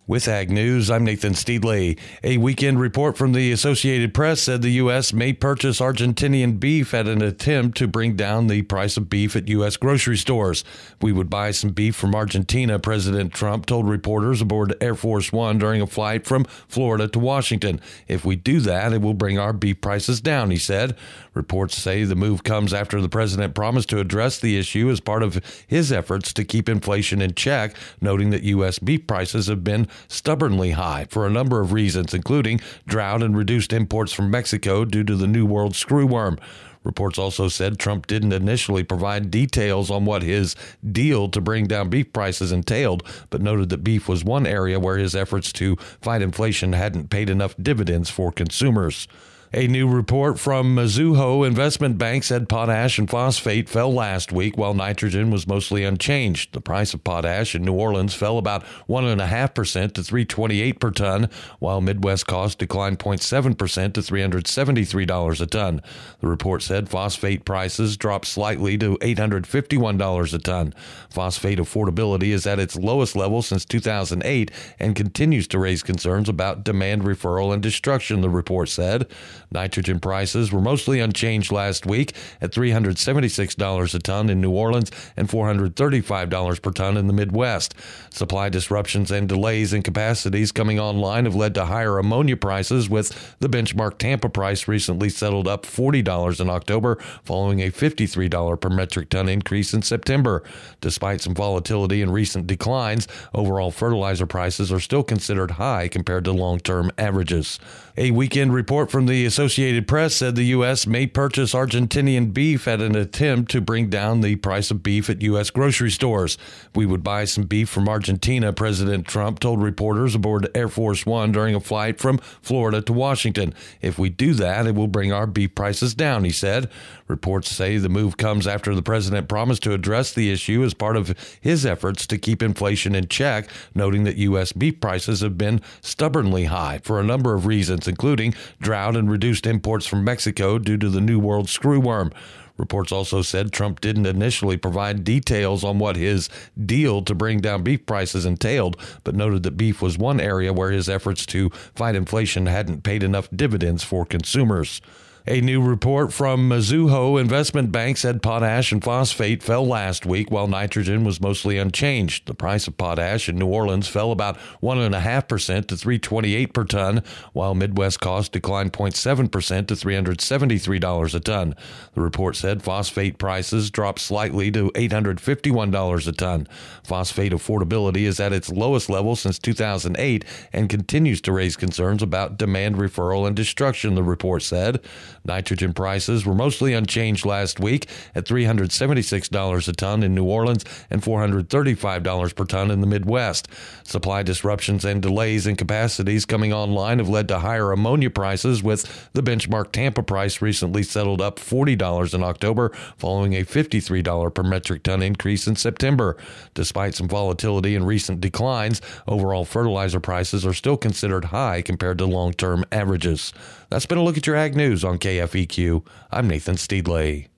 With Ag News, I'm Nathan Steedley. A weekend report from the Associated Press said the U.S. may purchase Argentinian beef at an attempt to bring down the price of beef at U.S. grocery stores. We would buy some beef from Argentina, President Trump told reporters aboard Air Force One during a flight from Florida to Washington. If we do that, it will bring our beef prices down, he said. Reports say the move comes after the president promised to address the issue as part of his efforts to keep inflation in check, noting that U.S. beef prices have been stubbornly high for a number of reasons, including drought and reduced imports from Mexico due to the New World screwworm. Reports also said Trump didn't initially provide details on what his deal to bring down beef prices entailed, but noted that beef was one area where his efforts to fight inflation hadn't paid enough dividends for consumers. A new report from Mizuho Investment Bank said potash and phosphate fell last week while nitrogen was mostly unchanged. The price of potash in New Orleans fell about 1.5% to $328 per ton, while Midwest costs declined 0.7% to $373 a ton. The report said phosphate prices dropped slightly to $851 a ton. Phosphate affordability is at its lowest level since 2008 and continues to raise concerns about demand referral and destruction, the report said. Nitrogen prices were mostly unchanged last week at $376 a ton in New Orleans and $435 per ton in the Midwest. Supply disruptions and delays in capacities coming online have led to higher ammonia prices, with the benchmark Tampa price recently settled up $40 in October, following a $53 per metric ton increase in September. Despite some volatility and recent declines, overall fertilizer prices are still considered high compared to long-term averages. A weekend report from the Associated Press said the U.S. may purchase Argentinian beef at an attempt to bring down the price of beef at U.S. grocery stores. We would buy some beef from Argentina, President Trump told reporters aboard Air Force One during a flight from Florida to Washington. If we do that, it will bring our beef prices down, he said. Reports say the move comes after the president promised to address the issue as part of his efforts to keep inflation in check, noting that U.S. beef prices have been stubbornly high for a number of reasons, including drought and reduced imports from Mexico due to the New World screwworm. Reports also said Trump didn't initially provide details on what his deal to bring down beef prices entailed, but noted that beef was one area where his efforts to fight inflation hadn't paid enough dividends for consumers. A new report from Mizuho Investment Bank said potash and phosphate fell last week while nitrogen was mostly unchanged. The price of potash in New Orleans fell about 1.5% to $328 per ton, while Midwest costs declined 0.7% to $373 a ton. The report said phosphate prices dropped slightly to $851 a ton. Phosphate affordability is at its lowest level since 2008 and continues to raise concerns about demand referral and destruction, the report said. Nitrogen prices were mostly unchanged last week at $376 a ton in New Orleans and $435 per ton in the Midwest. Supply disruptions and delays in capacities coming online have led to higher ammonia prices, with the benchmark Tampa price recently settled up $40 in October, following a $53 per metric ton increase in September. Despite some volatility and recent declines, overall fertilizer prices are still considered high compared to long-term averages. That's been a look at your Ag News on KFEQ. I'm Nathan Steedley.